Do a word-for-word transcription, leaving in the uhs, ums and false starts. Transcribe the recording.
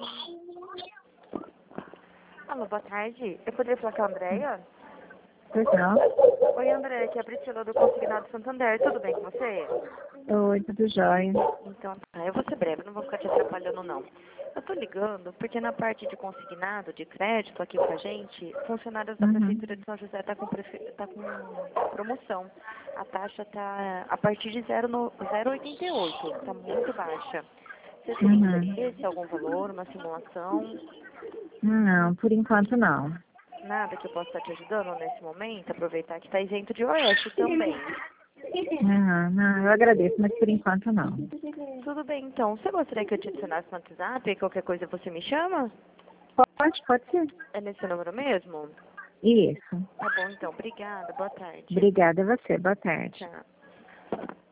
Alô, boa tarde. Eu poderia falar com a Andréia? Pois não? Oi, Andréia, aqui é a Priscila do Consignado Santander. Tudo bem com você? Oi, tudo jóia. Então, tá, eu vou ser breve, não vou ficar te atrapalhando, não. Eu tô ligando porque na parte de consignado, de crédito aqui com a gente, funcionários da Uhum. Prefeitura de São José tá com, prefe... tá com promoção. A taxa tá a partir de zero no... zero vírgula oitenta e oito, tá muito baixa. Você teria Uhum. interesse, algum valor, uma simulação? Não, por enquanto não. Nada que eu possa estar te ajudando nesse momento? Aproveitar que está isento de O S também. Uhum. Não, eu agradeço, mas por enquanto não. Tudo bem, então. Você gostaria que eu te adicionasse no WhatsApp e qualquer coisa você me chama? Pode, pode ser. É nesse número mesmo? Isso. Tá bom, então. Obrigada. Boa tarde. Obrigada a você. Boa tarde. Tchau.